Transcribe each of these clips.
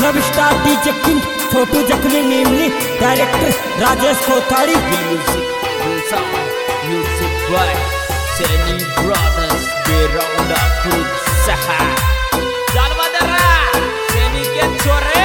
Love star DJ king Chhotu Jakhmi Nimli, director Rajesh Kothari. Music by Saini brothers Beraunda खुद सहा जालवादरा सैनी के छोरे।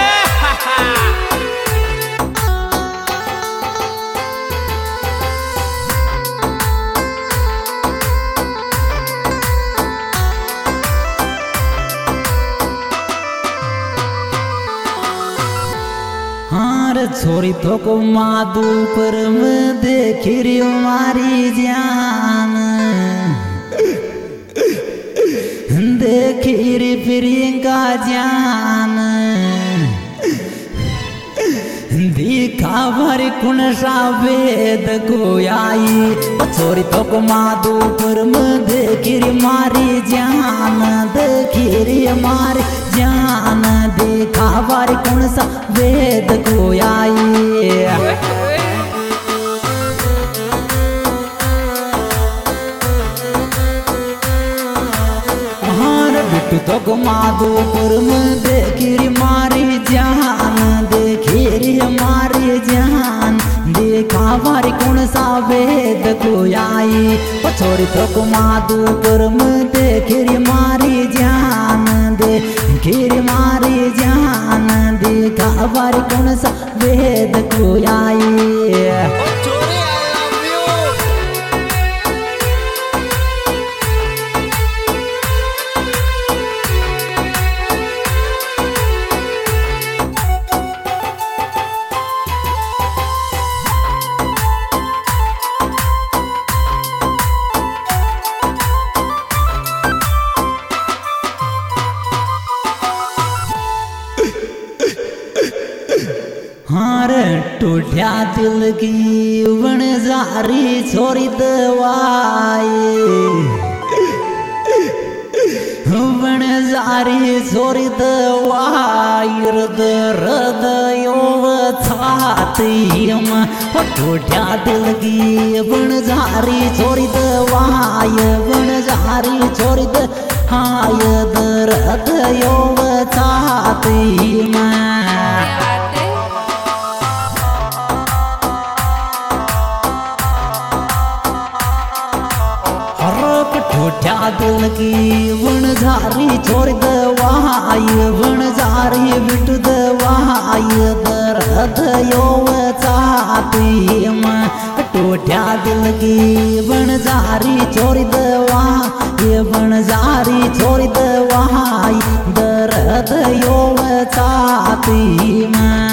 छोरी तो को मादू पर में देखी री मारी जान, देखी री प्रियंका जान, दिखा भर कुण सा वेद को आई। छोरी तो को मादू पर में देखी री मारी जान, देखी री मारी जान, देखा भर कुण सा वेद को आई। बिट्टू तो को माधोपुर में देखी री मारी जान, देखी री मारी जान, देखा मारी कौन सा वेद को आई। छोरी तो को माधोपुर में देखी री मारी जान, देखी री मारी जान, देखा मारी कौन सा वेद को आई। टूटा दिल की बन जारी छोरी दवाई, बन जारी छोरी दवाई, हृदय छाती में टूटा दिल की बन जारी छोरी दवाई, बन जारी छोरी दवाई, हृदय छाती में। टूटा दिल की बन जारी छोड़ दवाई, बन जारी बिट दवाई, दर्द यो छाती में। टूटा दिल की बन जारी छोड़ दवाई, बन जारी छोड़ दवाई, दर्द यो छाती में।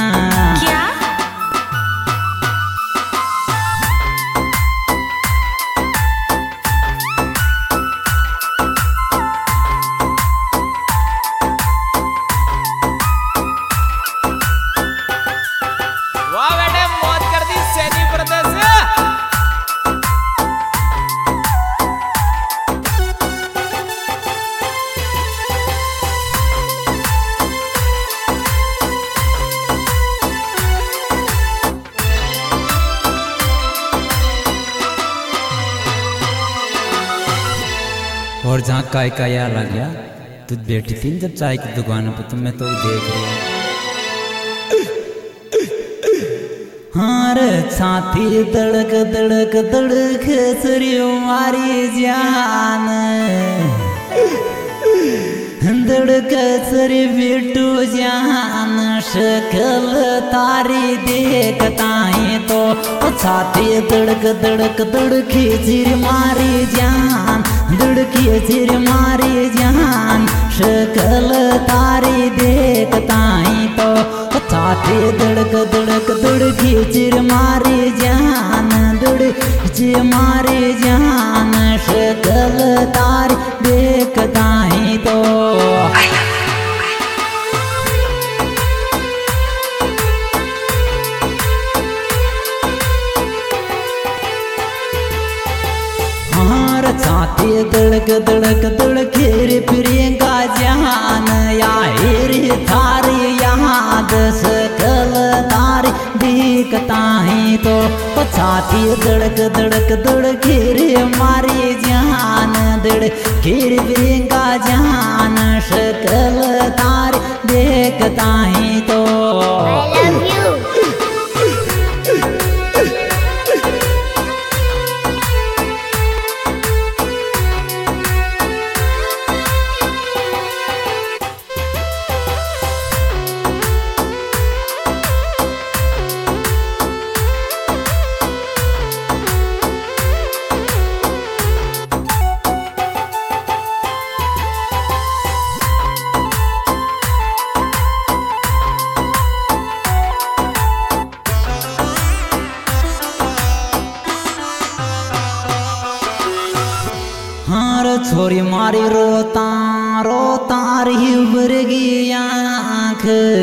और जहाँ काय का यार लग गया, तू बैठी थी जब चाय की दुकान पर, तो मैं तो देख रही हूँ। हाँ रे छाती धड़क धड़क धड़क सरियो मारी जान, धड़क सरी बिटू जान, शक्ल तारी देखता है तो छाती धड़क धड़क धड़की चिर मारी जान, धड़की चिर मारी जान, शक्ल तारी देखता है तो छाती धड़क धड़क धड़की चिर मारी जान, धड़की मारी जान, शक्ल तारी देखता है तो। छाती धड़क धड़क धड़के रे प्रियंका जान, या रे थारी याद सकल तारी दिखता है तो। छाती धड़क धड़क धड़के रे मारी जान, धड़के रे प्रियंका जान, सकल तारी देखता ही तो I love you. हार छोरी मारी रोता रोता रही उभरगी आँख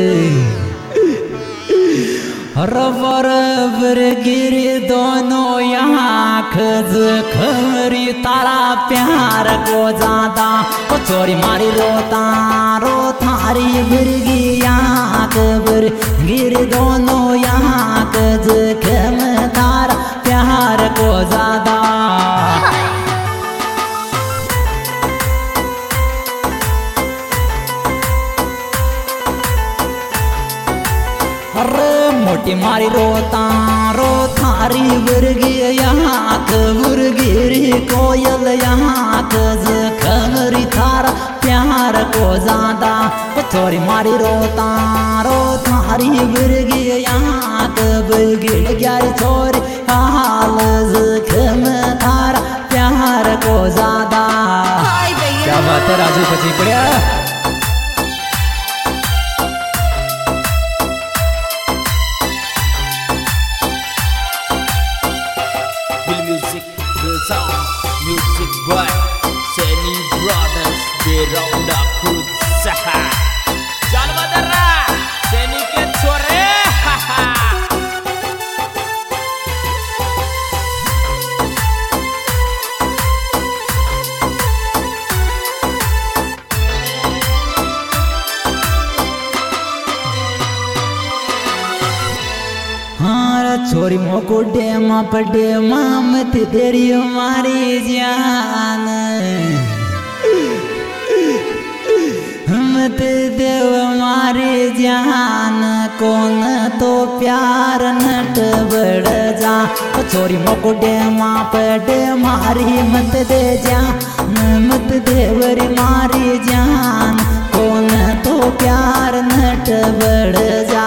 रबर गिर दोनों आँख खरी तारा प्यार को ज्यादा ओ छोरी मारी रोता रोता रही उभरगी आँख गिर दोनों आँख खम तारा प्यार को ज्यादा अरे मोटी मारी रोता रोता री बुरगी यहाँ बुरगी कोयल यहाँ खमरी थारा प्यार को ज्यादा छोरी मारी रोता रोता री बुरगी यहाँ बुरगी ग्यारी छोरी हाल खम थारा प्यार को ज्यादा। क्या बात है राजू पची पड़िया Music by Seni Brothers Beronda Kudsaha Jalwadara Seni ke chore छोरी मोको डेमा पडे मत तेरी हमारी जान मत देव हमारी जान कौन तो प्यार नट बढ़ जा छोरी मोको डेमा पडे मारी मत दे जान मत देवरी मारी जान कौन तो प्यार नट बढ़ जा।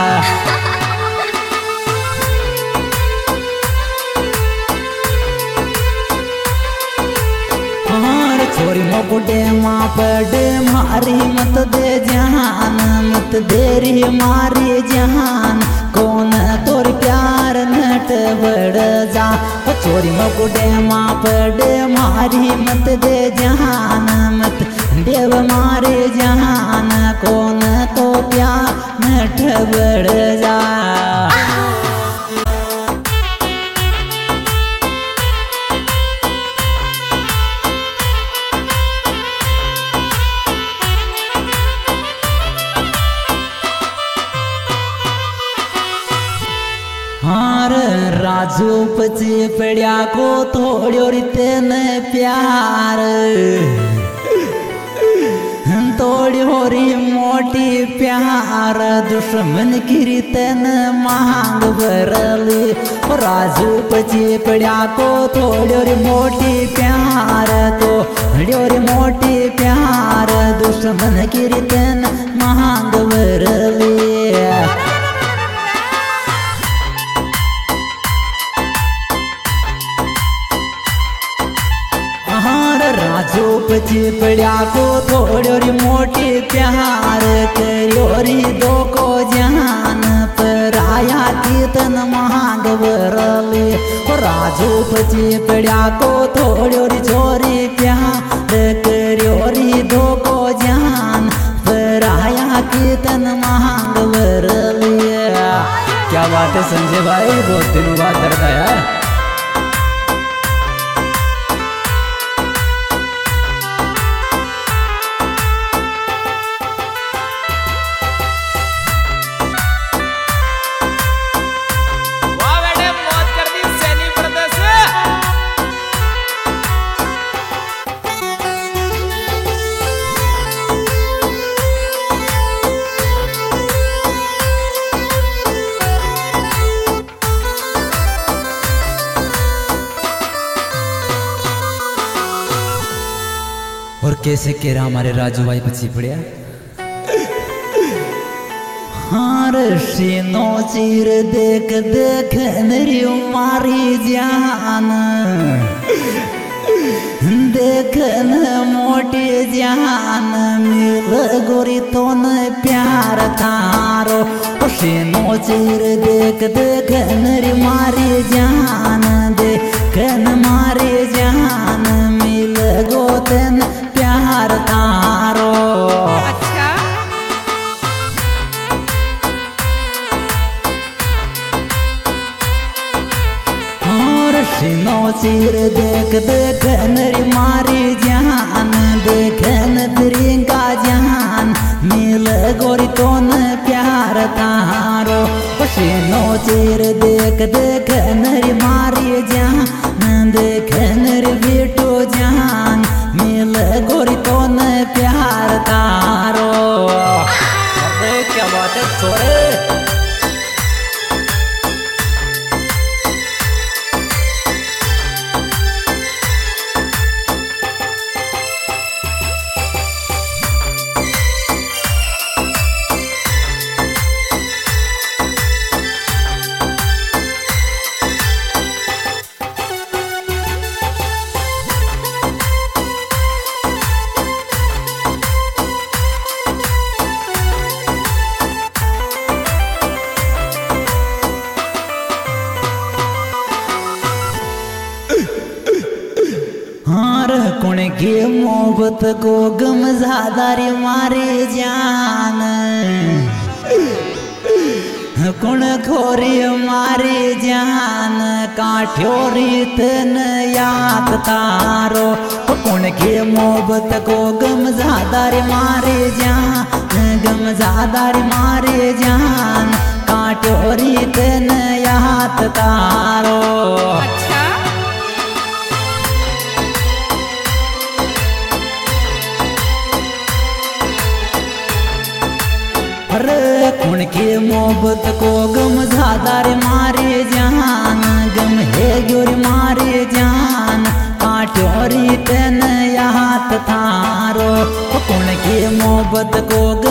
छोरी मोकुडे माँ पडे मारी मत दे जान मत देरी मारी जान कौन तोर प्यार नट बढ़ जा छोरी मोकुडे माँ पडे मारी मत दे जान मत देव मारे जान कौन तो प्यार नट बढ़ जा। हार राजू पची पड़िया को थोड़ो रितेन प्यार थोड़ी री मोटी प्यार दुश्मन की रितेन मांग भरली राजू पची पड़िया को थोड़ो री मोटी प्यार तो री मोटी प्यार दुश्मन की रितेन मांग भरली। राजू पची पड़िया को थोड़ो री मोटी प्यार करियो री दो को जान पर आया कीर्तन मांग भरली राजू पची पड़िया को थोड़ो री छोरी प्यार करियो री दो को जान पर आया कीर्तन मांग भरली। क्या बात है संजय भाई बहुत दिनों बाद दर्द आया। और कैसे कह रहा हमारे राजू भाई बची पड़िया हार सीनो चीर देख देख मेरी मारी जान देख न मोटी जान मिल गोरी तो न प्यार थारो सीनो चीर देख देख मेरी मारी जान देख न मारी जान मिल गोतन प्यार थारो सीनो चीर देख देख नरी मारी जान देख न तिरंगा जान मिल गोरी तो न प्यार तारो सीनो चीर देख देख नरी मारी जान देख नरी बेटो जान मिल गोरी तो न प्यार तारो अरे क्या बात है छोरे कुण की मोहब्बत को गम ज़्यादारी मारे जान कुण खोरी मारे जान काठ्यो रीत न याद तारो कुण की मोहब्बत को गम ज़्यादारी मारे जान गम ज़्यादारी मारे जान काठ्यो रीत न याद तारो अरे कुण की मोहब्बत को गम ज़्यादार मारे जान गम है गोरी मारे जान काटोरी तेन याद थारो कुण की मोहब्बत को